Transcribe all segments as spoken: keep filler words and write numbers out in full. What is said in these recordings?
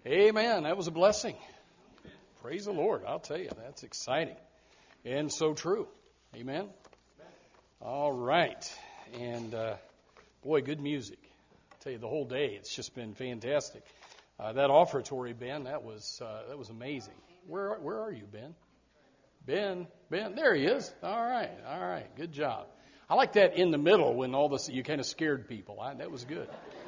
Amen. That was a blessing. Praise the Lord. I'll tell you, that's exciting. And so true. Amen. All right. And, uh, boy, good music. I'll tell you, the whole day, it's just been fantastic. Uh, that offertory, Ben, that was uh, that was amazing. Where where are you, Ben? Ben, Ben, there he is. All right, all right, good job. I like that in the middle when all this, you kind of scared people. I, that was good.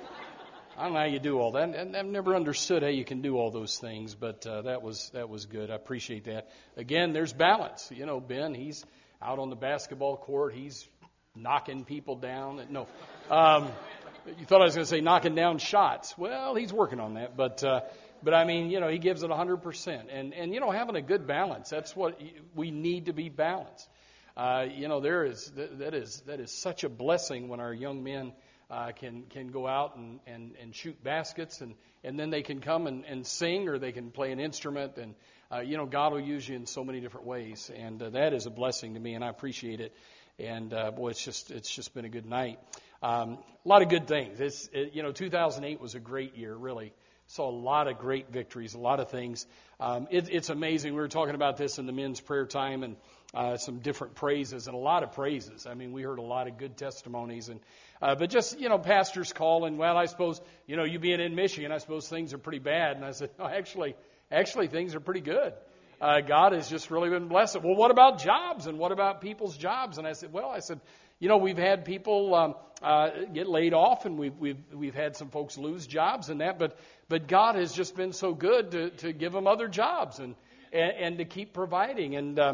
I don't know how you do all that. And I've never understood how you can do all those things, but uh, that was that was good. I appreciate that. Again, there's balance. You know, Ben, he's out on the basketball court. He's knocking people down. No, um, you thought I was going to say knocking down shots. Well, he's working on that, but. Uh, But, I mean, you know, he gives it one hundred percent. And, and you know, having a good balance, that's what we need to be balanced. Uh, you know, there is that is that is such a blessing when our young men uh, can can go out and, and, and shoot baskets, and, and then they can come and, and sing, or they can play an instrument. And, uh, you know, God will use you in so many different ways. And uh, that is a blessing to me, and I appreciate it. And, uh, boy, it's just it's just been a good night. Um, a lot of good things. It's, it, you know, two thousand eight was a great year, really. Saw a lot of great victories, a lot of things. Um, it, it's amazing. We were talking about this in the men's prayer time, and uh, some different praises and a lot of praises. I mean, we heard a lot of good testimonies, and uh, but just, you know, pastors calling. Well, I suppose, you know, you being in Michigan, I suppose things are pretty bad. And I said, no, actually, actually things are pretty good. Uh, God has just really been blessed. Well, what about jobs, and what about people's jobs? And I said, well, I said, you know, we've had people um, uh, get laid off, and we've we've we've had some folks lose jobs and that, but but God has just been so good to, to give them other jobs and and, and to keep providing. And um,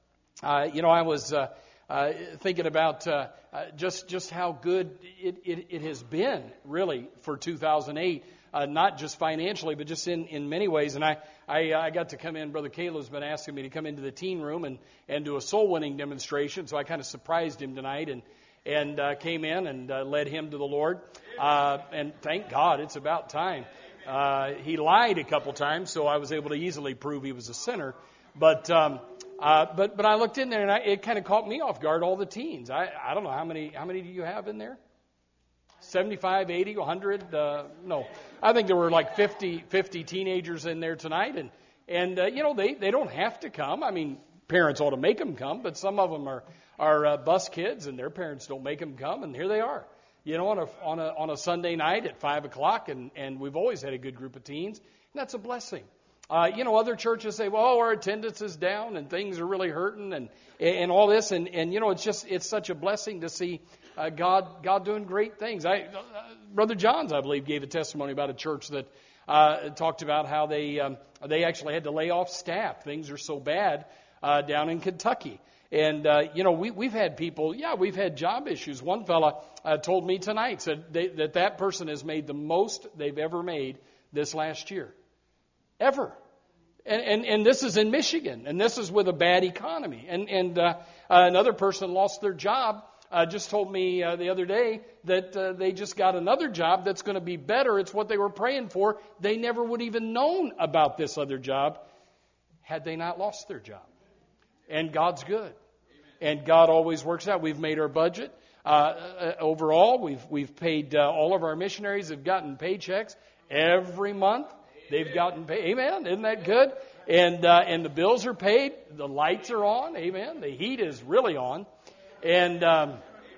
uh, you know, I was uh, uh, thinking about uh, uh, just just how good it, it it has been really for two thousand eight. Uh, not just financially, but just in, in many ways. And I, I I got to come in. Brother Caleb's been asking me to come into the teen room and, and do a soul winning demonstration. So I kind of surprised him tonight and and uh, came in and uh, led him to the Lord. Uh, and thank God, it's about time. Uh, he lied a couple times, so I was able to easily prove he was a sinner. But um, uh, but but I looked in there, and I, it kind of caught me off guard. All the teens. I I don't know how many how many do you have in there? seventy-five, eighty, one hundred, uh, no. I think there were like fifty, fifty teenagers in there tonight. And, and uh, you know, they, they don't have to come. I mean, parents ought to make them come, but some of them are, are uh, bus kids, and their parents don't make them come, and here they are. You know, on a, on a, on a Sunday night at five o'clock, and, and we've always had a good group of teens, and that's a blessing. Uh, you know, other churches say, well, our attendance is down, and things are really hurting, and, and all this, and, and, you know, it's just, it's such a blessing to see Uh, God, God doing great things. I, uh, Brother Johns, I believe, gave a testimony about a church that uh, talked about how they um, they actually had to lay off staff. Things are so bad uh, down in Kentucky. And, uh, you know, we, we've had people, yeah, we've had job issues. One fella uh, told me tonight said they, that that person has made the most they've ever made this last year. Ever. And, and, and this is in Michigan, and this is with a bad economy. And, and uh, uh, another person lost their job. Uh, just told me uh, the other day that uh, they just got another job that's going to be better. It's what they were praying for. They never would even known about this other job had they not lost their job. And God's good. And God always works out. We've made our budget. Uh, uh, overall, we've we've paid, uh, all of our missionaries have gotten paychecks every month. They've gotten paid. Amen. Isn't that good? And, uh, and the bills are paid. The lights are on. Amen. The heat is really on. And, um,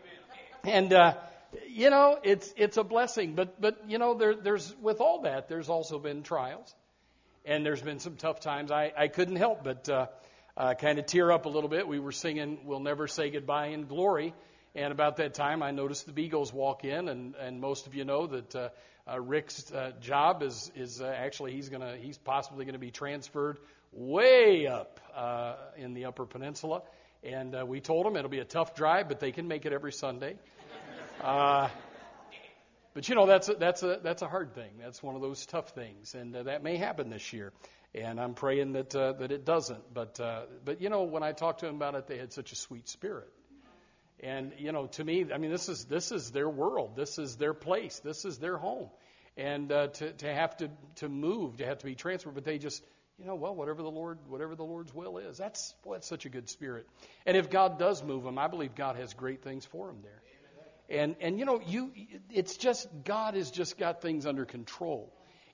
and uh, you know, it's it's a blessing. But, but you know, there, there's with all that, there's also been trials. And there's been some tough times. I, I couldn't help but uh, uh, kind of tear up a little bit. We were singing We'll Never Say Goodbye in Glory. And about that time, I noticed the Beagles walk in. And, and most of you know that uh, uh, Rick's uh, job is, is uh, actually, he's gonna he's possibly going to be transferred way up uh, in the Upper Peninsula. And uh, we told them it'll be a tough drive, but they can make it every Sunday. Uh, but you know, that's a, that's a that's a hard thing. That's one of those tough things, and uh, that may happen this year. And I'm praying that uh, that it doesn't. But uh, but you know, when I talked to them about it, they had such a sweet spirit. And you know, to me, I mean, this is this is their world. This is their place. This is their home. And uh, to to have to to move, to have to be transferred, but they just. You know, well, whatever the Lord, whatever the Lord's will is, that's boy, that's such a good spirit. And if God does move them, I believe God has great things for them there. And and you know, you, it's just God has just got things under control.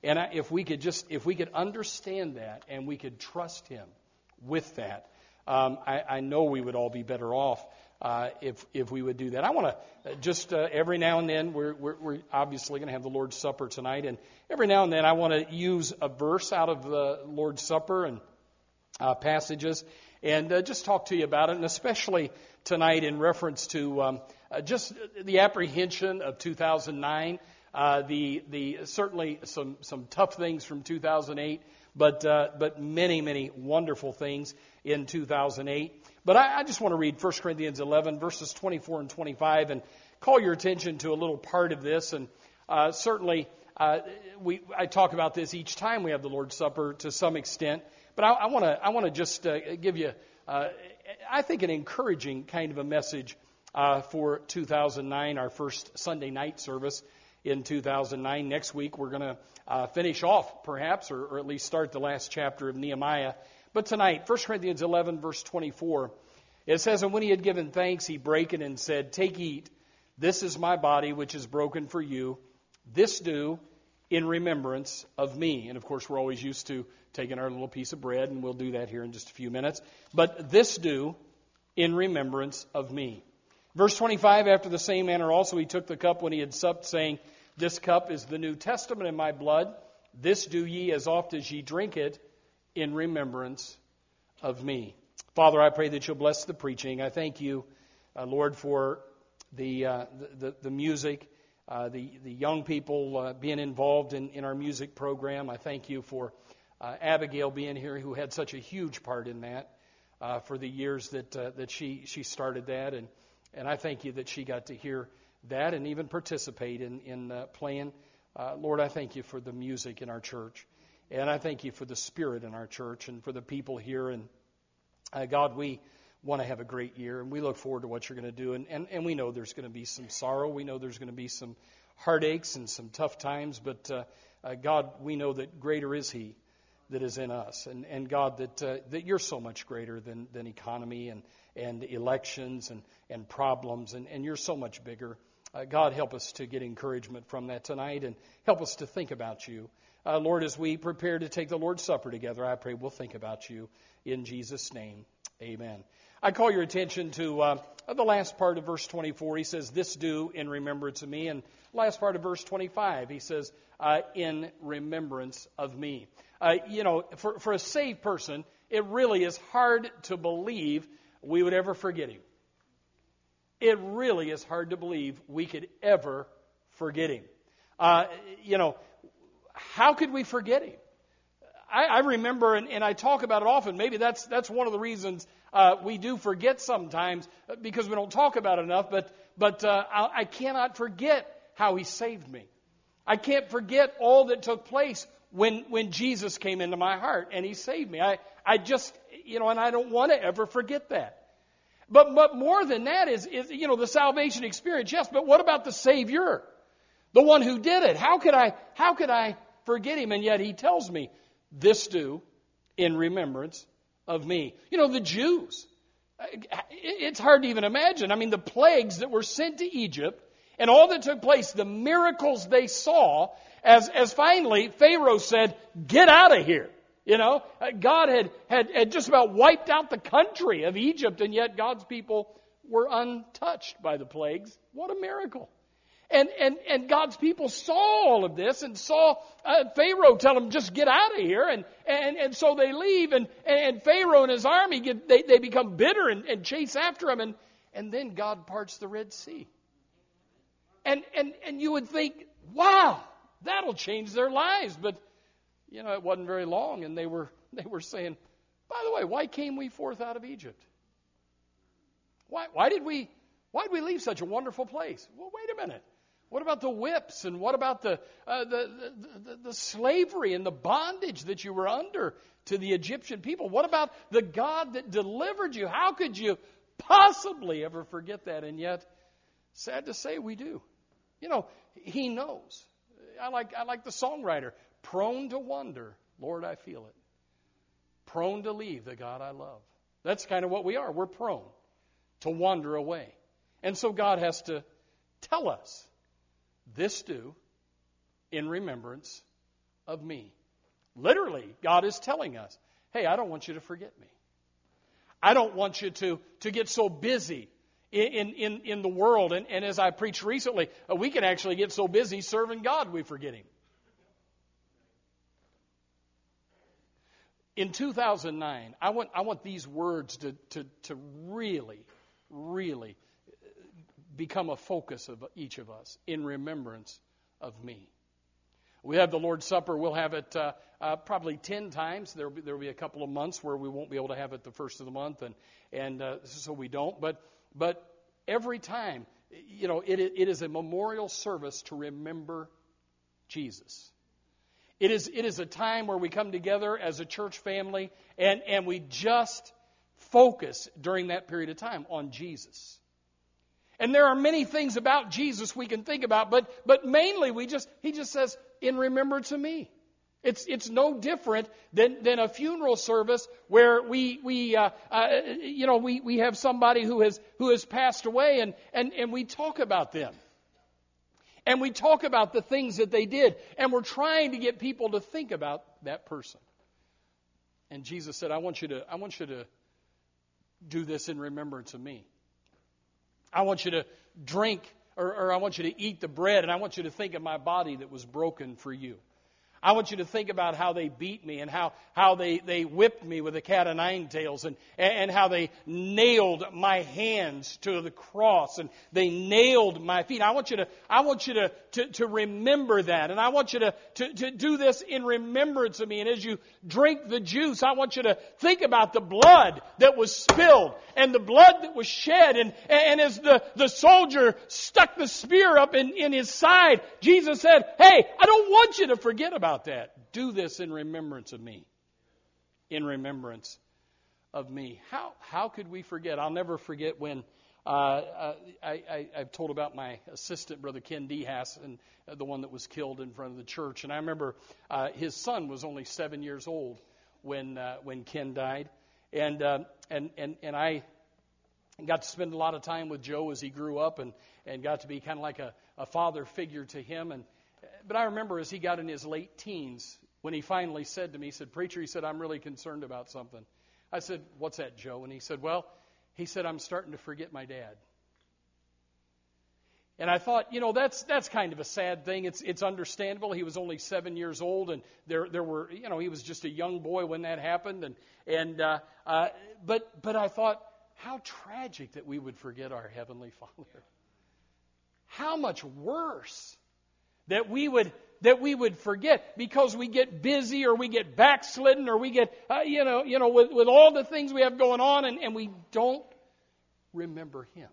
And I, if we could just, if we could understand that and we could trust Him with that, um, I, I know we would all be better off uh, if if we would do that. I want to just uh, every now and then, we're we're, we're obviously going to have the Lord's Supper tonight, and every now and then I want to use a verse out of the Lord's Supper and uh, passages, and uh, just talk to you about it, and especially tonight in reference to um, uh, just the apprehension of two thousand nine. Uh, the the certainly some some tough things from two thousand eight, but uh, but many many wonderful things in two thousand eight. But I, I just want to read First Corinthians eleven verses twenty-four and twenty-five and call your attention to a little part of this. And uh, certainly uh, we I talk about this each time we have the Lord's Supper to some extent. But I want to I want to just uh, give you uh, I think an encouraging kind of a message uh, for two thousand nine, our first Sunday night service in two thousand nine. Next week, we're going to uh, finish off, perhaps, or, or at least start the last chapter of Nehemiah. But tonight, First Corinthians eleven, verse twenty-four, it says, "And when he had given thanks, he brake it and said, Take, eat, this is my body, which is broken for you. This do in remembrance of me." And, of course, we're always used to taking our little piece of bread, and we'll do that here in just a few minutes. But this do in remembrance of me. Verse twenty-five, "After the same manner also he took the cup when he had supped, saying, This cup is the New Testament in my blood. This do ye as oft as ye drink it in remembrance of me." Father, I pray that you'll bless the preaching. I thank you, uh, Lord, for the uh, the, the music, uh, the, the young people uh, being involved in, in our music program. I thank you for uh, Abigail being here, who had such a huge part in that uh, for the years that uh, that she, she started that. And And I thank you that she got to hear that and even participate in, in uh, playing. Uh, Lord, I thank you for the music in our church. And I thank you for the spirit in our church and for the people here. And uh, God, we want to have a great year. And we look forward to what you're going to do. And, and, and we know there's going to be some sorrow. We know there's going to be some heartaches and some tough times. But uh, uh, God, we know that greater is He that is in us. And, and God, that uh, that you're so much greater than, than economy and and elections and, and problems, and, and you're so much bigger. Uh, God, help us to get encouragement from that tonight, and help us to think about you. Uh, Lord, as we prepare to take the Lord's Supper together, I pray we'll think about you in Jesus' name. Amen. I call your attention to uh, the last part of verse twenty-four. He says, "This do in remembrance of me." And last part of verse twenty-five, he says, uh, "in remembrance of me." Uh, you know, for, for a saved person, it really is hard to believe we would ever forget Him. It really is hard to believe we could ever forget Him. Uh, you know, how could we forget Him? I, I remember, and, and I talk about it often, maybe that's that's one of the reasons uh, we do forget sometimes, because we don't talk about it enough, but, but uh, I, I cannot forget how He saved me. I can't forget all that took place when when Jesus came into my heart and He saved me. I, I just, you know, and I don't want to ever forget that. But but more than that is, is, you know, the salvation experience, yes, but what about the Savior? The one who did it. How could I, how could I forget Him? And yet He tells me, "This do in remembrance of me." You know, the Jews, it's hard to even imagine. I mean, the plagues that were sent to Egypt and all that took place, the miracles they saw, as, as finally Pharaoh said, "Get out of here." You know, God had, had, had just about wiped out the country of Egypt, and yet God's people were untouched by the plagues. What a miracle. And and, and God's people saw all of this and saw uh, Pharaoh tell them, "Just get out of here." And, and, and so they leave, and, and Pharaoh and his army, get, they, they become bitter and, and chase after him. And, and then God parts the Red Sea. And, and, and you would think, wow, that'll change their lives. But you know, it wasn't very long, and they were they were saying, "By the way, why came we forth out of Egypt? Why why did we why did we leave such a wonderful place?" Well, wait a minute. What about the whips, and what about the uh, the, the, the the slavery and the bondage that you were under to the Egyptian people? What about the God that delivered you? How could you possibly ever forget that? And yet, sad to say, we do. You know, He knows. I like I like the songwriter. Prone to wonder, Lord, I feel it. Prone to leave the God I love. That's kind of what we are. We're prone to wander away. And so God has to tell us, "This do in remembrance of me. Literally, God is telling us, hey, I don't want you to forget me. I don't want you to, to get so busy in, in, in the world. And, and as I preached recently, uh, we can actually get so busy serving God we forget Him. In two thousand nine, I want, I want these words to, to, to really, really become a focus of each of us in remembrance of me. We have the Lord's Supper. We'll have it uh, uh, probably ten times. There will be, there will be a couple of months where we won't be able to have it the first of the month, and and uh, so we don't. But but every time, you know, it it is a memorial service to remember Jesus. It is it is a time where we come together as a church family, and and we just focus during that period of time on Jesus. And there are many things about Jesus we can think about, but but mainly we just he just says, in remembrance of me. It's it's no different than, than a funeral service where we we uh, uh, you know we, we have somebody who has who has passed away, and, and, and we talk about them. And we talk about the things that they did, and we're trying to get people to think about that person. And Jesus said, I want you to I want you to do this in remembrance of me. I want you to drink, or, or I want you to eat the bread, and I want you to think of my body that was broken for you. I want you to think about how they beat me and how, how they, they whipped me with a cat o' nine tails, and, and how they nailed my hands to the cross and they nailed my feet. I want you to I want you to, to, to remember that. And I want you to, to, to do this in remembrance of me. And as you drink the juice, I want you to think about the blood that was spilled and the blood that was shed. And, and as the, the soldier stuck the spear up in, in his side, Jesus said, hey, I don't want you to forget about that. Do this in remembrance of me. In remembrance of me. How how could we forget? I'll never forget when uh, uh, I, I, I've told about my assistant, Brother Ken Dehas, and uh, the one that was killed in front of the church. And I remember uh, his son was only seven years old when uh, when Ken died, and uh, and and and I got to spend a lot of time with Joe as he grew up, and and got to be kind of like a, a father figure to him. And But I remember as he got in his late teens, when he finally said to me, he said, Preacher, he said, I'm really concerned about something. I said, what's that, Joe? And he said, well, he said, I'm starting to forget my dad. And I thought, you know, that's that's kind of a sad thing. It's it's understandable. He was only seven years old, and there there were, you know, he was just a young boy when that happened. And and uh, uh, but but I thought, how tragic that we would forget our Heavenly Father. How much worse that we would that we would forget because we get busy, or we get backslidden, or we get uh, you know you know with, with all the things we have going on, and, and we don't remember Him.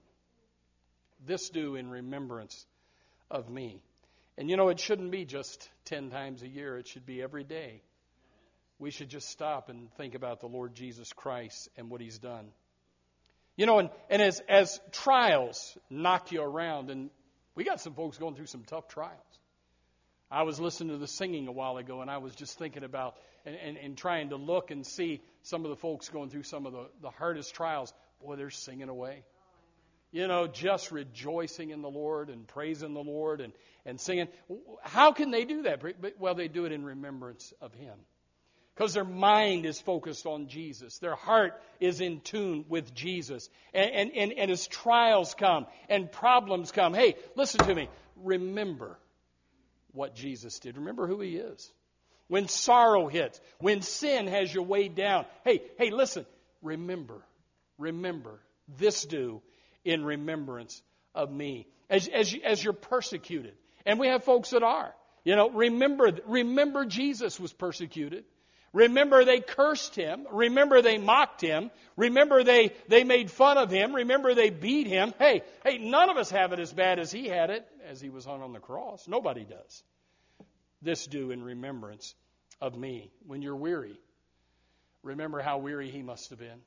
This do in remembrance of me. And you know, it shouldn't be just ten times a year. It should be every day. We should just stop and think about the Lord Jesus Christ and what He's done. You know, and, and as as trials knock you around, and we got some folks going through some tough trials. I was listening to the singing a while ago, and I was just thinking about and, and, and trying to look and see some of the folks going through some of the, the hardest trials. Boy, they're singing away. You know, just rejoicing in the Lord and praising the Lord and, and singing. How can they do that? Well, they do it in remembrance of Him. Because their mind is focused on Jesus. Their heart is in tune with Jesus. And, and, and, and as trials come and problems come, hey, listen to me. Remember what Jesus did. Remember who He is. When sorrow hits, when sin has you weighed down, hey, hey, listen. Remember, remember, this do in remembrance of me. As, as, you, as you're persecuted. And we have folks that are. You know, remember, remember Jesus was persecuted. Remember they cursed Him. Remember they mocked Him. Remember they, they made fun of Him. Remember they beat Him. Hey, hey, none of us have it as bad as He had it as He was hung on the cross. Nobody does. This do in remembrance of me. When you're weary, remember how weary He must have been.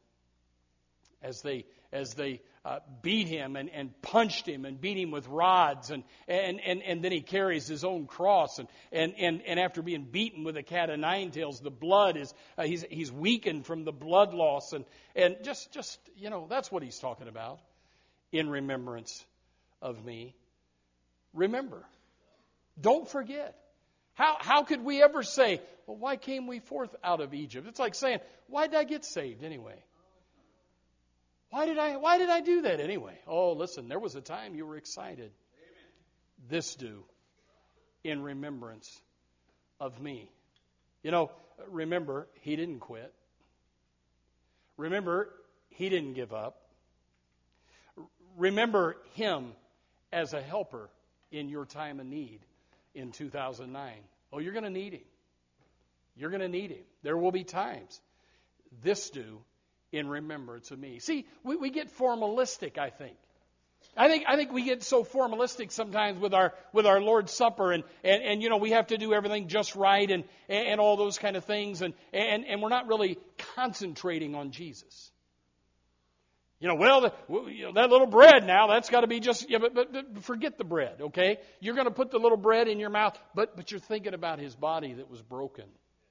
As they as they uh, beat Him and, and punched Him and beat Him with rods, and, and, and, and then He carries His own cross, and, and, and, and after being beaten with a cat o' nine tails, the blood is uh, he's he's weakened from the blood loss, and and just just you know that's what He's talking about. In remembrance of me. Remember, don't forget. How, how could we ever say, well, why came we forth out of Egypt? It's like saying, why did I get saved anyway? Why did I, why did I do that anyway? Oh, listen, there was a time you were excited. Amen. This do in remembrance of me. You know, remember, he didn't quit. Remember, he didn't give up. Remember him as a helper in your time of need in two thousand nine. Oh, you're going to need him. You're going to need him. There will be times. This do in remembrance of me. See, we, we get formalistic, I think. I think I think we get so formalistic sometimes with our with our Lord's Supper, and, and, and you know, we have to do everything just right and, and, and all those kind of things, and, and, and we're not really concentrating on Jesus. You know, well, the, you know, that little bread now, that's got to be just, yeah, but, but, but forget the bread, okay? You're going to put the little bread in your mouth, but but you're thinking about his body that was broken.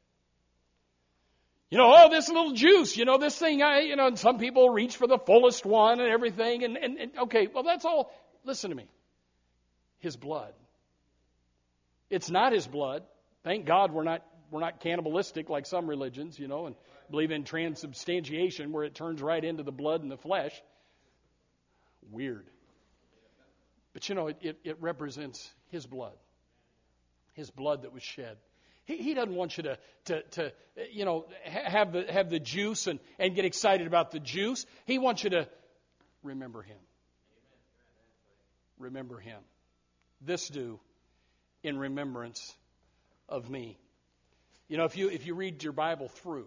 You know, oh, this little juice, you know, this thing, I, you know, and some people reach for the fullest one and everything, and, and, and okay, well, that's all. Listen to me. His blood. It's not his blood. Thank God we're not we're not cannibalistic like some religions, you know, and believe in transubstantiation where it turns right into the blood and the flesh. Weird. But, you know, it, it, it represents his blood. His blood that was shed. He, he doesn't want you to, to, to you know, ha- have the have the juice and, and get excited about the juice. He wants you to remember him. Remember him. This do in remembrance of me. You know, if you if you read your Bible through,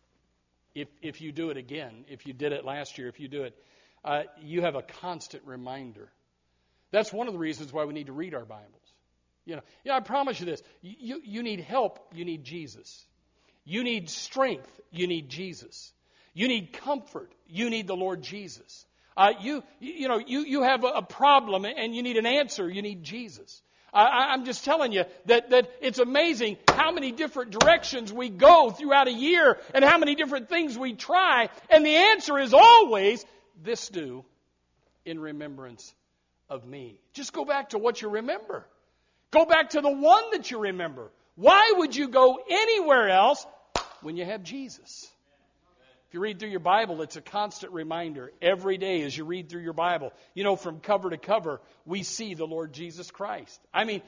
if if you do it again, if you did it last year, if you do it, uh, you have a constant reminder. That's one of the reasons why we need to read our Bibles. You know, yeah, I promise you this. You, you need help, you need Jesus. You need strength, you need Jesus. You need comfort, you need the Lord Jesus. Uh, you, you know, you, you have a, a problem and you need an answer, you need Jesus. I, I'm just telling you that, that it's amazing how many different directions we go throughout a year and how many different things we try. And the answer is always, this do in remembrance of me. Just go back to what you remember. Go back to the one that you remember. Why would you go anywhere else when you have Jesus? If you read through your Bible, it's a constant reminder every day as you read through your Bible. You know, from cover to cover, we see the Lord Jesus Christ. I mean,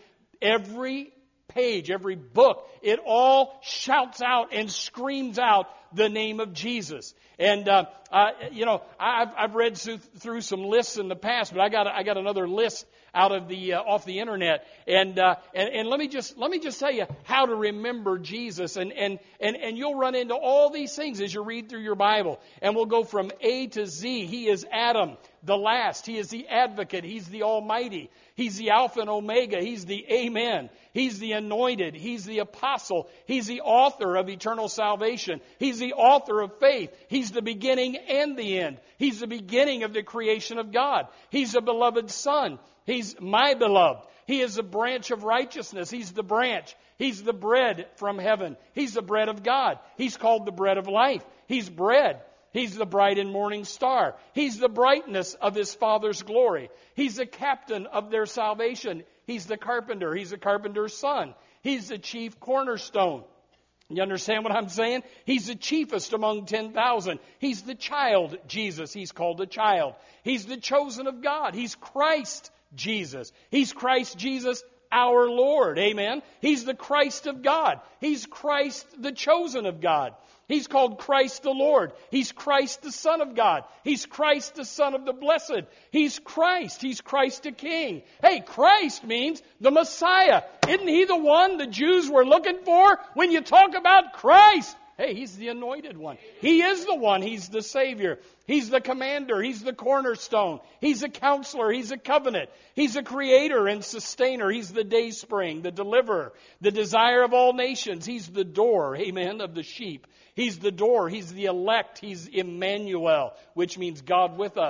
every page, every book, it all shouts out and screams out the name of Jesus. And, uh, uh, you know, I've, I've read through some lists in the past, but I got I got another list out of the uh, off the internet, and, uh, and and let me just let me just tell you how to remember Jesus, and and and and you'll run into all these things as you read through your Bible, and we'll go from A to Z. He is Adam, the last. He is the advocate. He's the Almighty. He's the Alpha and Omega. He's the Amen. He's the anointed. He's the apostle. He's the author of eternal salvation. He's the author of faith. He's the beginning and the end. He's the beginning of the creation of God. He's a beloved Son. He's my beloved. He is the branch of righteousness. He's the branch. He's the bread from heaven. He's the bread of God. He's called the bread of life. He's bread. He's the bright and morning star. He's the brightness of his Father's glory. He's the captain of their salvation. He's the carpenter. He's the carpenter's son. He's the chief cornerstone. You understand what I'm saying? He's the chiefest among ten thousand. He's the child Jesus. He's called a child. He's the chosen of God. He's Christ Jesus. He's Christ Jesus, our Lord. Amen. He's the Christ of God. He's Christ, the chosen of God. He's called Christ the Lord. He's Christ the Son of God. He's Christ the Son of the Blessed. He's Christ. He's Christ the King. Hey, Christ means the Messiah. Isn't he the one the Jews were looking for when you talk about Christ? Hey, he's the anointed one. He is the one. He's the Savior. He's the commander. He's the cornerstone. He's a counselor. He's a covenant. He's a creator and sustainer. He's the dayspring, the deliverer, the desire of all nations. He's the door, amen, of the sheep. He's the door. He's the elect. He's Emmanuel, which means God with us.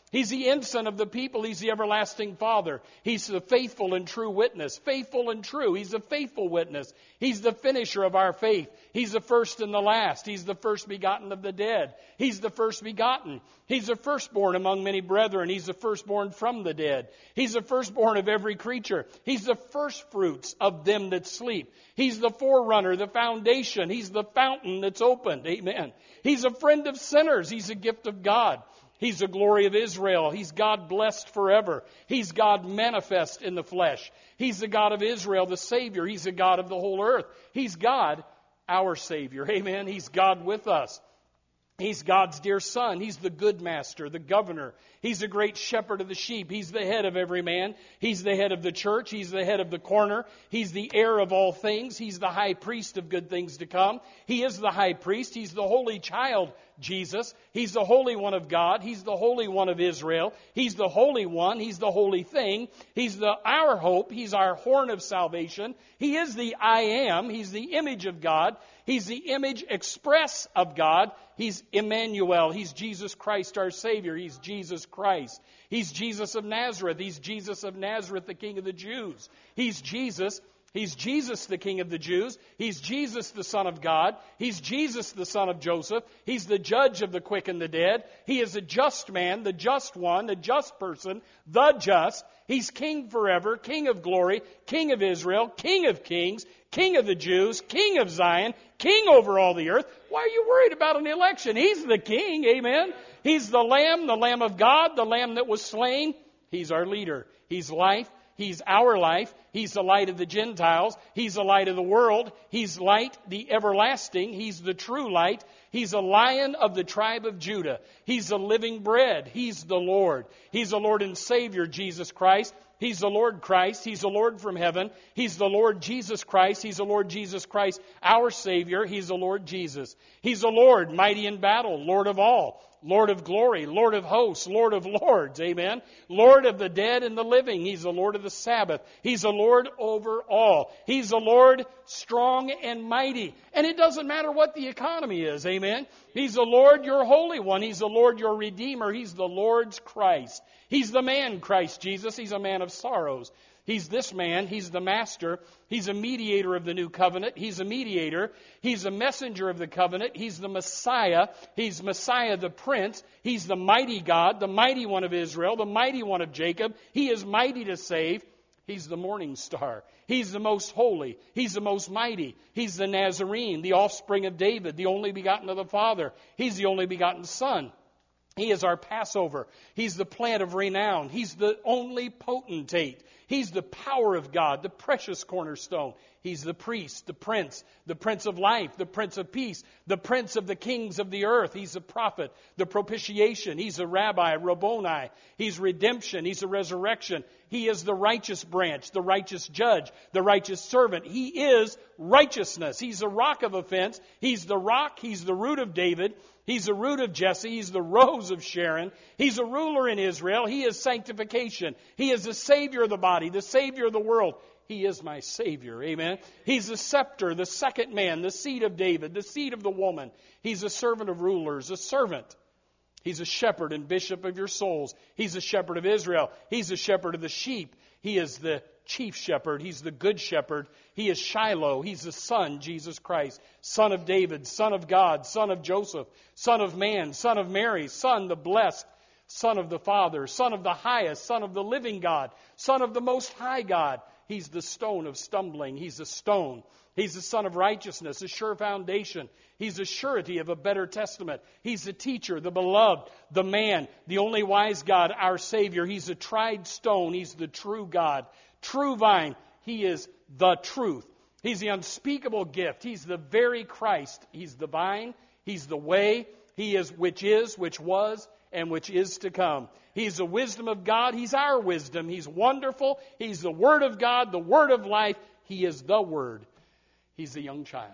He's the ensign of the people. He's the everlasting Father. He's the faithful and true witness. Faithful and true. He's the faithful witness. He's the finisher of our faith. He's the first and the last. He's the first begotten of the dead. He's the first begotten. He's the firstborn among many brethren. He's the firstborn from the dead. He's the firstborn of every creature. He's the firstfruits of them that sleep. He's the forerunner, the foundation. He's the fountain that's opened. Amen. He's a friend of sinners. He's a gift of God. He's the glory of Israel. He's God blessed forever. He's God manifest in the flesh. He's the God of Israel, the Savior. He's the God of the whole earth. He's God, our Savior. Amen. He's God with us. He's God's dear Son. He's the good master, the governor. He's the great shepherd of the sheep. He's the head of every man. He's the head of the church. He's the head of the corner. He's the heir of all things. He's the high priest of good things to come. He is the high priest. He's the holy child, Jesus. He's the Holy One of God. He's the Holy One of Israel. He's the Holy One. He's the holy thing. He's the our hope. He's our horn of salvation. He is the I am. He's the image of God. He's the image express of God. He's Emmanuel. He's Jesus Christ, our Savior. He's Jesus Christ. He's Jesus of Nazareth. He's Jesus of Nazareth, the King of the Jews. He's Jesus. He's Jesus, the King of the Jews. He's Jesus, the Son of God. He's Jesus, the Son of Joseph. He's the judge of the quick and the dead. He is a just man, the just one, the just person, the just. He's King forever, King of glory, King of Israel, King of kings, King of the Jews, King of Zion, King over all the earth. Why are you worried about an election? He's the King, amen. He's the Lamb, the Lamb of God, the Lamb that was slain. He's our leader. He's life. He's our life. He's the light of the Gentiles. He's the light of the world. He's light, the everlasting. He's the true light. He's a Lion of the tribe of Judah. He's the living bread. He's the Lord. He's the Lord and Savior, Jesus Christ. He's the Lord Christ. He's the Lord from heaven. He's the Lord Jesus Christ. He's the Lord Jesus Christ, our Savior. He's the Lord Jesus. He's the Lord, mighty in battle, Lord of all, Lord of glory, Lord of hosts, Lord of lords. Amen. Lord of the dead and the living. He's the Lord of the Sabbath. He's the Lord over all. He's the Lord strong and mighty. And it doesn't matter what the economy is. Amen. He's the Lord, your Holy One. He's the Lord, your Redeemer. He's the Lord's Christ. He's the man, Christ Jesus. He's a man of sorrows. He's this man. He's the master. He's a mediator of the new covenant. He's a mediator. He's a messenger of the covenant. He's the Messiah. He's Messiah the Prince. He's the mighty God, the mighty one of Israel, the mighty one of Jacob. He is mighty to save. He's the morning star. He's the most holy. He's the most mighty. He's the Nazarene, the offspring of David, the only begotten of the Father. He's the only begotten Son. He is our Passover. He's the plant of renown. He's the only potentate. He's the power of God, the precious cornerstone. He's the priest, the prince, the prince of life, the prince of peace, the prince of the kings of the earth. He's a prophet, the propitiation. He's a rabbi, Rabboni. He's redemption. He's a resurrection. He is the righteous branch, the righteous judge, the righteous servant. He is righteousness. He's a rock of offense. He's the rock. He's the root of David. He's the root of Jesse. He's the rose of Sharon. He's a ruler in Israel. He is sanctification. He is the Savior of the body, the Savior of the world. He is my Savior. Amen. He's the scepter, the second man, the seed of David, the seed of the woman. He's a servant of rulers, a servant. He's a shepherd and bishop of your souls. He's a shepherd of Israel. He's a shepherd of the sheep. He is the chief shepherd. He's the good shepherd. He is Shiloh. He's the Son, Jesus Christ, Son of David, Son of God, Son of Joseph, Son of man, Son of Mary, Son the blessed, Son of the Father, Son of the highest, Son of the living God, Son of the Most High God. He's the stone of stumbling. He's the stone. He's the Son of righteousness, a sure foundation. He's the surety of a better testament. He's the teacher, the beloved, the man, the only wise God, our Savior. He's a tried stone. He's the true God, true vine. He is the truth. He's the unspeakable gift. He's the very Christ. He's the vine. He's the way. He is which is, which was, and which is to come. He's the wisdom of God. He's our wisdom. He's wonderful. He's the Word of God, the Word of life. He is the Word. He's the young child.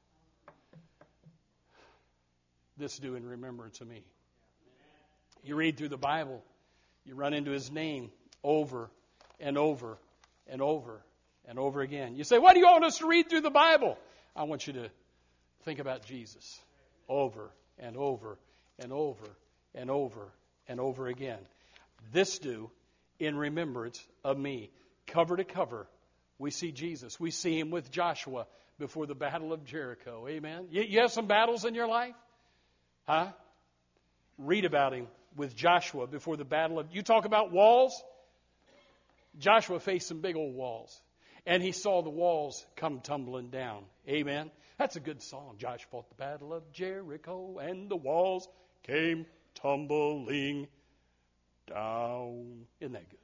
This do in remembrance of me. You read through the Bible, you run into His name over and over and over and over again. You say, why do you want us to read through the Bible? I want you to think about Jesus over and over and over and over and over again. This do in remembrance of me. Cover to cover, we see Jesus. We see him with Joshua before the battle of Jericho. Amen. You, you have some battles in your life? Huh? Read about him with Joshua before the battle of... You talk about walls? Joshua faced some big old walls. And he saw the walls come tumbling down. Amen. That's a good song. Joshua fought the battle of Jericho and the walls came tumbling down. Isn't that good?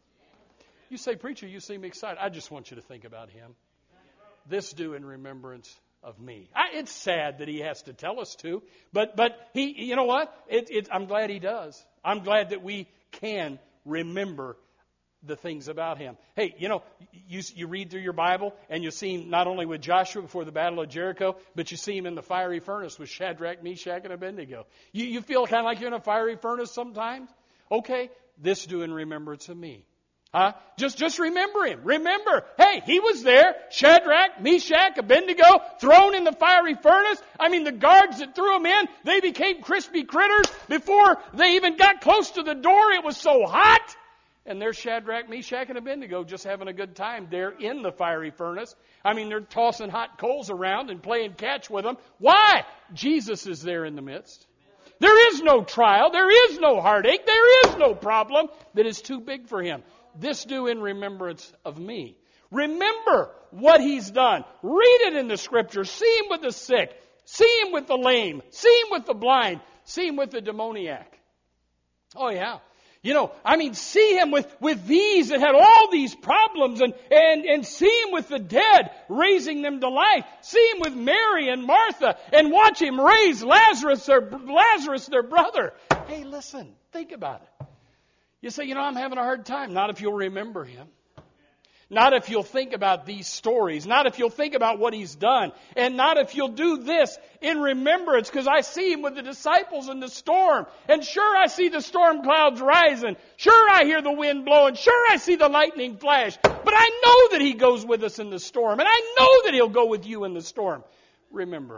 You say, preacher, you seem excited. I just want you to think about him. This do in remembrance of me. I, it's sad that he has to tell us to, but but he, you know what? It, it, I'm glad he does. I'm glad that we can remember the things about him. Hey, you know, you you read through your Bible and you see him not only with Joshua before the battle of Jericho, but you see him in the fiery furnace with Shadrach, Meshach, and Abednego. You you feel kind of like you're in a fiery furnace sometimes? Okay, this do in remembrance of me. Huh? Just, just remember him. Remember, hey, he was there. Shadrach, Meshach, Abednego, thrown in the fiery furnace. I mean, the guards that threw him in, they became crispy critters before they even got close to the door. It was so hot. And there's Shadrach, Meshach, and Abednego just having a good time there in the fiery furnace. I mean, they're tossing hot coals around and playing catch with them. Why? Jesus is there in the midst. There is no trial. There is no heartache. There is no problem that is too big for him. This do in remembrance of me. Remember what he's done. Read it in the Scripture. See him with the sick. See him with the lame. See him with the blind. See him with the demoniac. Oh, yeah. You know, I mean, see him with, with these that had all these problems, and, and, and see him with the dead, raising them to life. See him with Mary and Martha, and watch him raise Lazarus, their, Lazarus, their brother. Hey, listen, think about it. You say, you know, I'm having a hard time. Not if you'll remember him. Not if you'll think about these stories. Not if you'll think about what he's done. And not if you'll do this in remembrance. Because I see him with the disciples in the storm. And sure, I see the storm clouds rising. Sure, I hear the wind blowing. Sure, I see the lightning flash. But I know that he goes with us in the storm. And I know that he'll go with you in the storm. Remember.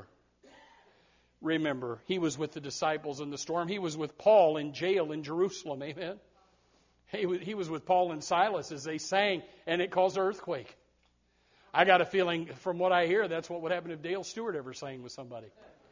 Remember. He was with the disciples in the storm. He was with Paul in jail in Jerusalem. Amen. He was with Paul and Silas as they sang, and it caused an earthquake. I got a feeling, from what I hear, that's what would happen if Dale Stewart ever sang with somebody.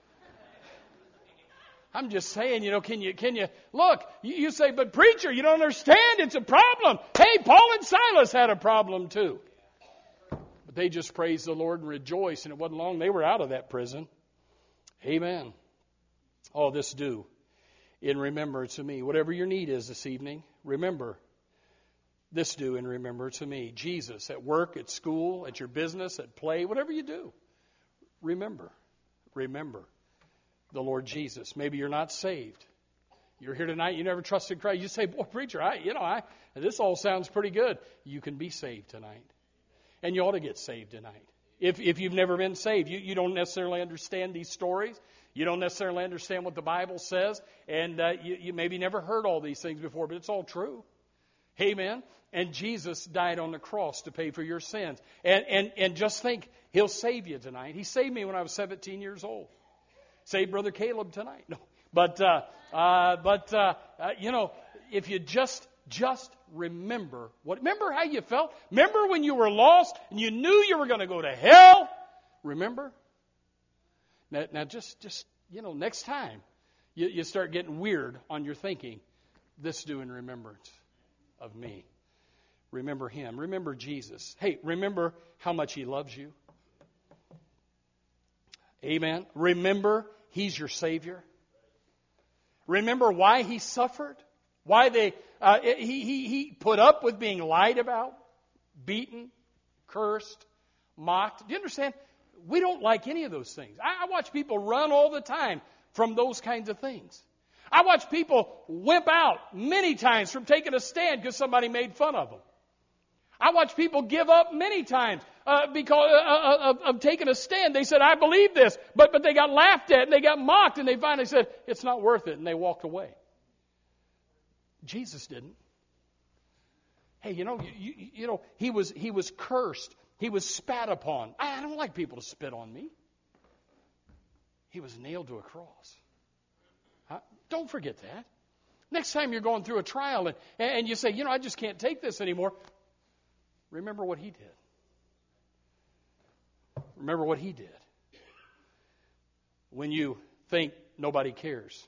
I'm just saying, you know, can you, can you, look, you, you say, but preacher, you don't understand, it's a problem. Hey, Paul and Silas had a problem too. But they just praised the Lord and rejoiced, and it wasn't long, they were out of that prison. Amen. Oh, this do in remembrance of me. Whatever your need is this evening, remember, this do in remembrance of me. Jesus, at work, at school, at your business, at play, whatever you do, remember, remember the Lord Jesus. Maybe you're not saved. You're here tonight, you never trusted Christ. You say, boy, preacher, I, you know, I, this all sounds pretty good. You can be saved tonight. And you ought to get saved tonight. If, if you've never been saved, you, you don't necessarily understand these stories. You don't necessarily understand what the Bible says, and uh, you, you maybe never heard all these things before, but it's all true. Amen. And Jesus died on the cross to pay for your sins. And, and, and just think, he'll save you tonight. He saved me when I was seventeen years old. Saved Brother Caleb tonight. No, but uh, uh, but uh, uh, you know, if you just just remember what, remember how you felt. Remember when you were lost and you knew you were going to go to hell. Remember. Now, now just, just, you know, next time you, you start getting weird on your thinking, this do in remembrance of me. Remember him. Remember Jesus. Hey, remember how much he loves you. Amen. Remember he's your Savior. Remember why he suffered. Why they uh, he, he, he put up with being lied about, beaten, cursed, mocked. Do you understand? We don't like any of those things. I, I watch people run all the time from those kinds of things. I watch people wimp out many times from taking a stand because somebody made fun of them. I watch people give up many times uh, because uh, uh, of, of taking a stand. They said, I believe this, but, but they got laughed at and they got mocked and they finally said, it's not worth it, and they walked away. Jesus didn't. Hey, you know, you, you, you know, he was he was cursed. He was spat upon. I don't like people to spit on me. He was nailed to a cross. Huh? Don't forget that. Next time you're going through a trial and, and you say, you know, I just can't take this anymore, remember what he did. Remember what he did. When you think nobody cares,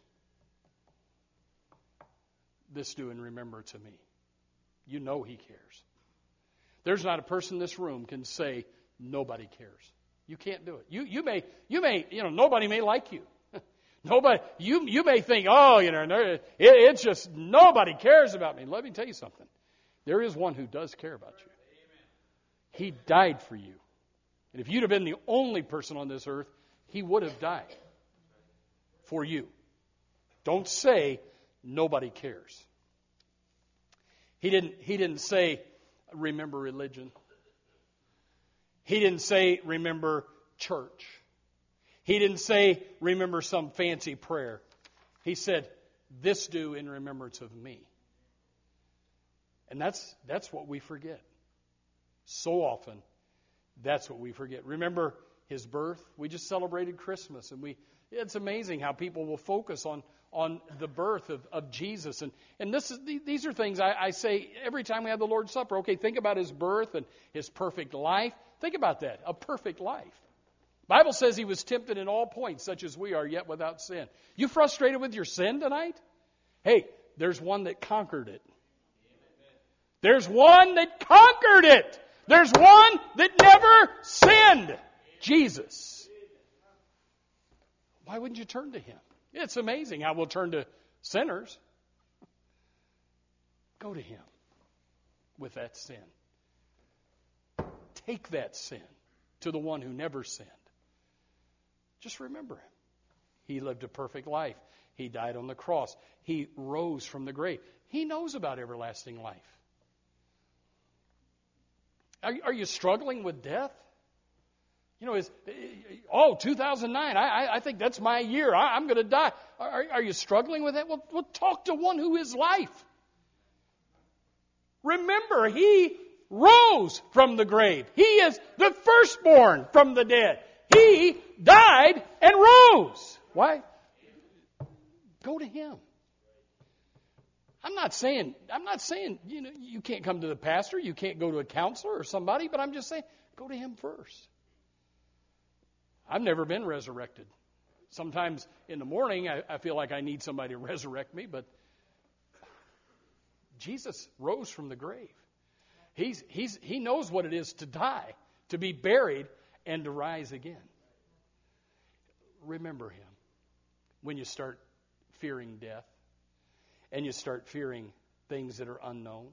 this do in remembrance of me. You know he cares. There's not a person in this room can say nobody cares. You can't do it. You you may you may you know nobody may like you. Nobody you you may think, oh, you know it, it's just nobody cares about me. Let me tell you something. There is one who does care about you. He died for you. And if you'd have been the only person on this earth, he would have died for you. Don't say nobody cares. He didn't he didn't say remember religion. He didn't say remember church. He didn't say remember some fancy prayer. He said this do in remembrance of me. And that's that's what we forget. So often, that's what we forget. Remember his birth? We just celebrated Christmas, and we it's amazing how people will focus on, on the birth of, of Jesus. And, and this is these are things I, I say every time we have the Lord's Supper. Okay, think about his birth and his perfect life. Think about that, a perfect life. The Bible says he was tempted in all points, such as we are, yet without sin. You frustrated with your sin tonight? Hey, there's one that conquered it. There's one that conquered it. There's one that never sinned. Jesus. Why wouldn't you turn to him? It's amazing how we'll turn to sinners. Go to him with that sin. Take that sin to the one who never sinned. Just remember him. He lived a perfect life. He died on the cross. He rose from the grave. He knows about everlasting life. Are, are you struggling with death? You know, is oh, two thousand nine, I, I think that's my year. I, I'm going to die. Are, are you struggling with that? Well, well, talk to one who is life. Remember, he rose from the grave. He is the firstborn from the dead. He died and rose. Why? Go to him. I'm not saying, I'm not saying, you know, you can't come to the pastor, you can't go to a counselor or somebody, but I'm just saying, go to him first. I've never been resurrected. Sometimes in the morning, I, I feel like I need somebody to resurrect me, but Jesus rose from the grave. He's, he's, he knows what it is to die, to be buried, and to rise again. Remember him when you start fearing death and you start fearing things that are unknown.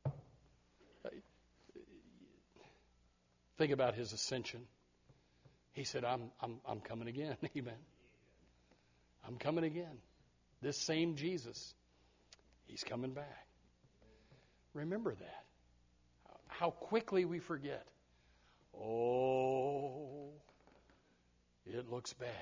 Think about his ascension. He said, I'm, I'm, I'm coming again. Amen. I'm coming again. This same Jesus, he's coming back. Remember that. How quickly we forget. Oh, it looks bad.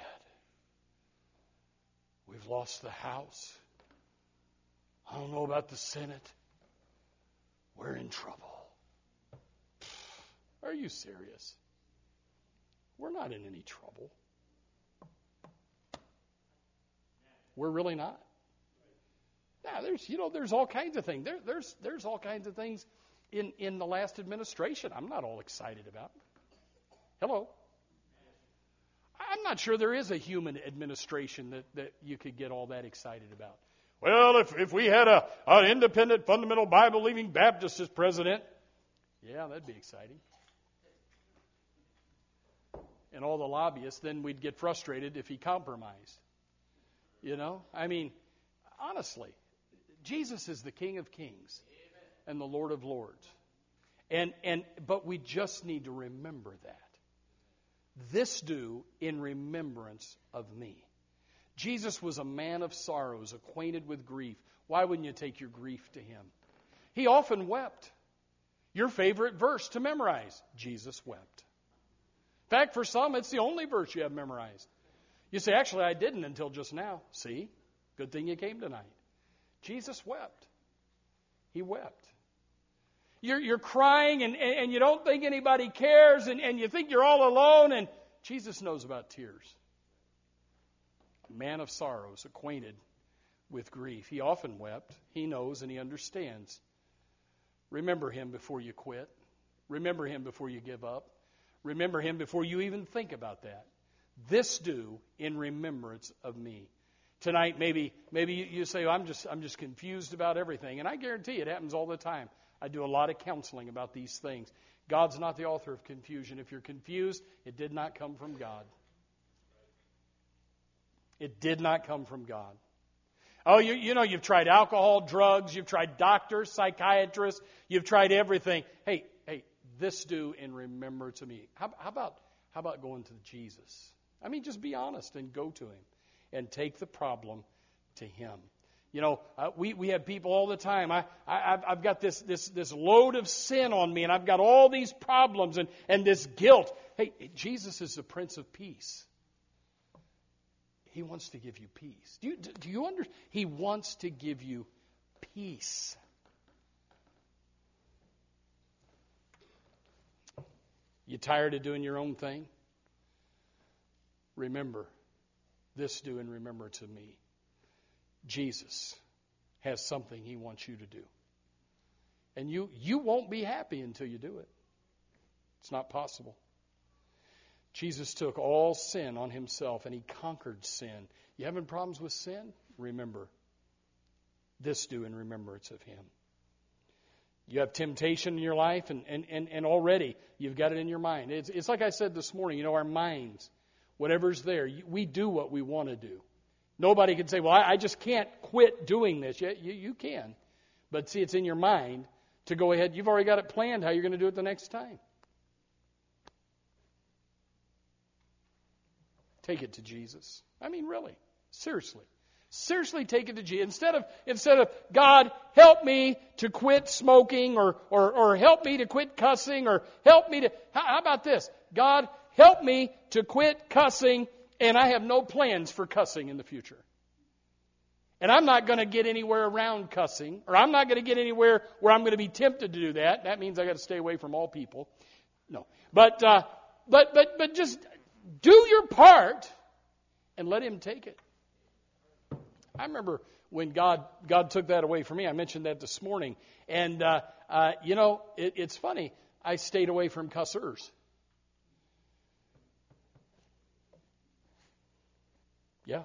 We've lost the House. I don't know about the Senate. We're in trouble. Are you serious? We're not in any trouble. We're really not. Now, there's you know there's all kinds of things. There, there's there's all kinds of things in, in the last administration I'm not all excited about. Hello. I'm not sure there is a human administration that, that you could get all that excited about. Well, if if we had a an independent, fundamental, Bible-believing Baptist as president, yeah, that'd be exciting. And all the lobbyists, then we'd get frustrated if he compromised. You know? I mean, honestly, Jesus is the King of Kings and the Lord of Lords. And and but we just need to remember that. This do in remembrance of me. Jesus was a man of sorrows, acquainted with grief. Why wouldn't you take your grief to him? He often wept. Your favorite verse to memorize, Jesus wept. In fact, for some, it's the only verse you have memorized. You say, actually, I didn't until just now. See? Good thing you came tonight. Jesus wept. He wept. You're, you're crying and, and you don't think anybody cares and, and you think you're all alone, and Jesus knows about tears. A man of sorrows, acquainted with grief. He often wept. He knows and he understands. Remember him before you quit. Remember him before you give up. Remember him before you even think about that. This do in remembrance of me. Tonight, maybe maybe you say, oh, I'm just I'm just confused about everything. And I guarantee it happens all the time. I do a lot of counseling about these things. God's not the author of confusion. If you're confused, it did not come from God. It did not come from God. Oh, you, you know, you've tried alcohol, drugs, you've tried doctors, psychiatrists, you've tried everything. Hey, hey, this do in remembrance of me. How, how about how about going to Jesus? I mean, just be honest and go to him and take the problem to him. You know, uh, we, we have people all the time. I, I, I've, I've got this, this, this load of sin on me, and I've got all these problems and, and this guilt. Hey, Jesus is the Prince of Peace. He wants to give you peace. Do you, do you understand? He wants to give you peace. You tired of doing your own thing? Remember, this do in remembrance of me. Jesus has something he wants you to do. And you, you won't be happy until you do it. It's not possible. Jesus took all sin on himself and he conquered sin. You having problems with sin? Remember, this do in remembrance of him. You have temptation in your life and, and, and, and already you've got it in your mind. It's, it's like I said this morning, you know, our minds, whatever's there, we do what we want to do. Nobody can say, well, I, I just can't quit doing this. Yeah, you, you can. But see, it's in your mind to go ahead. You've already got it planned how you're going to do it the next time. Take it to Jesus. I mean, really, seriously. Seriously take it to Jesus. Instead of, instead of, God, help me to quit smoking or, or, or help me to quit cussing or help me to, how, how about this? God, help me to quit cussing and I have no plans for cussing in the future. And I'm not going to get anywhere around cussing, or I'm not going to get anywhere where I'm going to be tempted to do that. That means I got to stay away from all people. No. But, uh, but, but, but just do your part and let him take it. I remember when God God took that away from me. I mentioned that this morning. And, uh, uh, you know, it, it's funny. I stayed away from cussers. Yeah.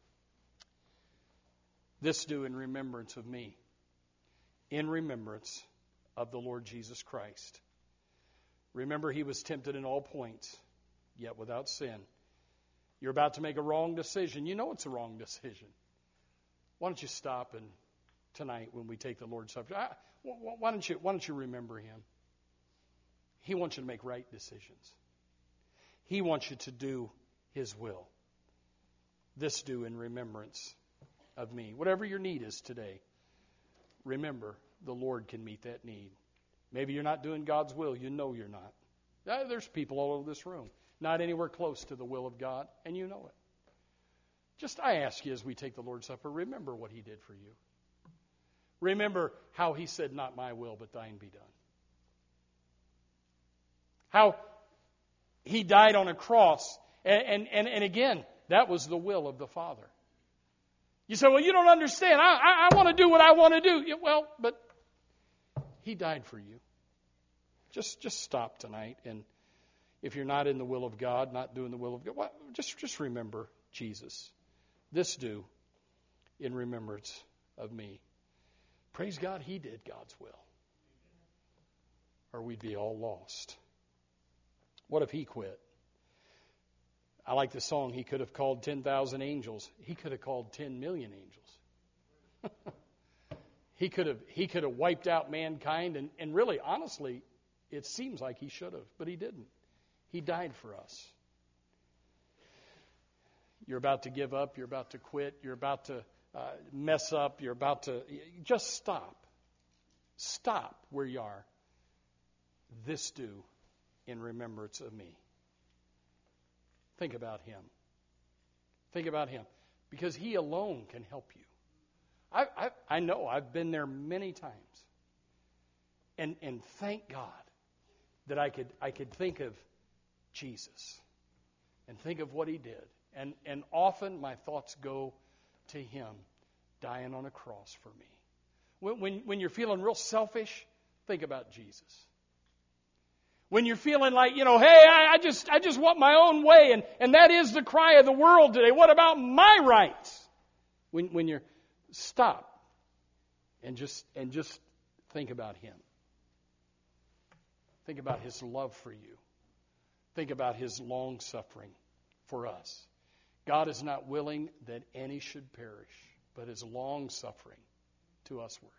This do in remembrance of me. In remembrance of the Lord Jesus Christ. Remember, he was tempted in all points, yet without sin. You're about to make a wrong decision. You know it's a wrong decision. Why don't you stop and tonight when we take the Lord's Supper, why don't you why don't you remember him? He wants you to make right decisions. He wants you to do his will. This do in remembrance of me. Whatever your need is today, remember the Lord can meet that need. Maybe you're not doing God's will. You know you're not. There's people all over this room, not anywhere close to the will of God, and you know it. Just I ask you as we take the Lord's Supper, remember what he did for you. Remember how he said, not my will, but thine be done. How he died on a cross, and, and, and, and again, that was the will of the Father. You say, well, you don't understand. I, I, I want to do what I want to do. Yeah, well, but he died for you. Just just stop tonight, and if you're not in the will of God, not doing the will of God, well, just, just remember Jesus. This do in remembrance of me. Praise God, he did God's will. Or we'd be all lost. What if he quit? I like the song, he could have called ten thousand angels. He could have called ten million angels. he could have he could have wiped out mankind, and, and really, honestly, it seems like he should have, but he didn't. He died for us. You're about to give up. You're about to quit. You're about to uh, mess up. You're about to... Just stop. Stop where you are. This do in remembrance of me. Think about him. Think about him. Because he alone can help you. I, I, I know. I've been there many times. And, and thank God that I could, I could think of Jesus and think of what he did. And and often my thoughts go to him. dying on a cross for me. When, when, when you're feeling real selfish, think about Jesus. When you're feeling like, you know, hey, I, I just I just want my own way, and, and that is the cry of the world today. What about my rights? When when you're stop and just and just think about Him. Think about His love for you. Think about His long suffering for us. God is not willing that any should perish, but is long suffering to usward.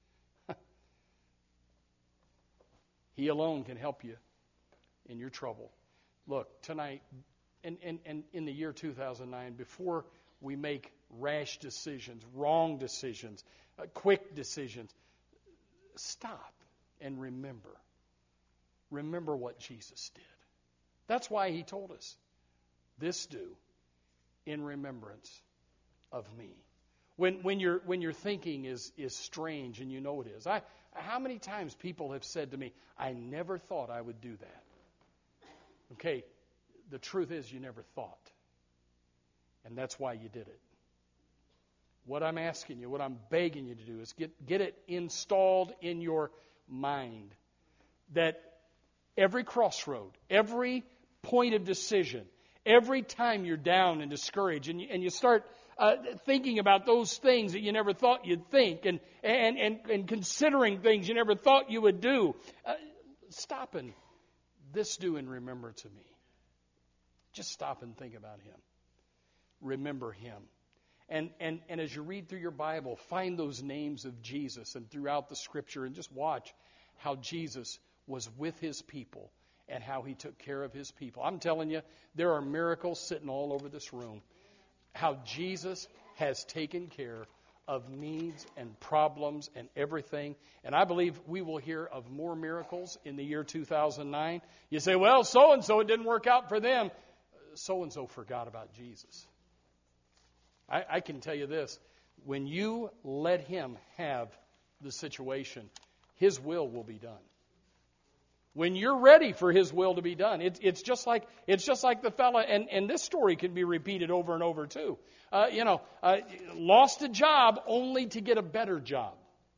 He alone can help you in your trouble. Look, tonight, and, and, and in the year two thousand nine, before we make rash decisions, wrong decisions, uh, quick decisions, stop and remember. Remember what Jesus did. That's why He told us, this do in remembrance of me. When when your when your thinking is is strange, and you know it is. I how many times people have said to me, I never thought I would do that. Okay, the truth is you never thought. And that's why you did it. What I'm asking you, what I'm begging you to do is get get it installed in your mind that every crossroad, every point of decision, every time you're down and discouraged, and you, and you start uh, thinking about those things that you never thought you'd think, and and and, and considering things you never thought you would do, uh, stop and this do in remembrance of me. Just stop and think about Him. Remember Him. And, and, and as you read through your Bible, find those names of Jesus and throughout the Scripture, and just watch how Jesus was with His people and how He took care of His people. I'm telling you, there are miracles sitting all over this room. How Jesus has taken care of needs and problems and everything. And I believe we will hear of more miracles in the year two thousand nine. You say, well, so-and-so, it didn't work out for them. So-and-so forgot about Jesus. I, I can tell you this. When you let Him have the situation, His will will be done. When you're ready for His will to be done, it, it's just like it's just like the fella, and, and this story can be repeated over and over too. Uh, you know, uh, lost a job only to get a better job.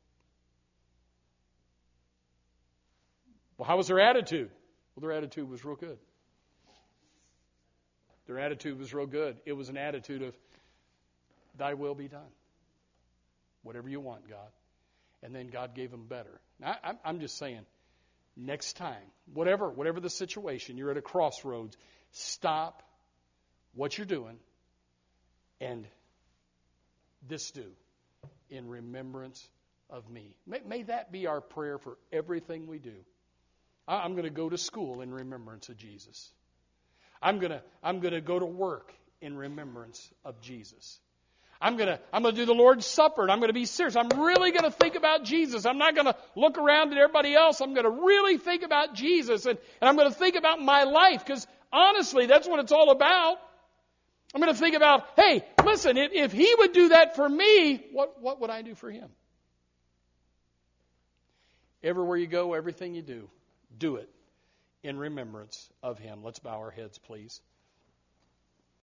Well, how was their attitude? Well, their attitude was real good. Their attitude was real good. It was an attitude of, Thy will be done. Whatever you want, God. And then God gave them better. Now, I, I'm just saying, next time, whatever, whatever the situation, you're at a crossroads, stop what you're doing and this do in remembrance of me. May, may that be our prayer for everything we do. I, I'm going to go to school in remembrance of Jesus. I'm going to I'm going to go to work in remembrance of Jesus. I'm going to I'm going to do the Lord's Supper, and I'm going to be serious. I'm really going to think about Jesus. I'm not going to look around at everybody else. I'm going to really think about Jesus, and, and I'm going to think about my life, because honestly, that's what it's all about. I'm going to think about, hey, listen, if, if He would do that for me, what, what would I do for Him? Everywhere you go, everything you do, do it in remembrance of Him. Let's bow our heads, please.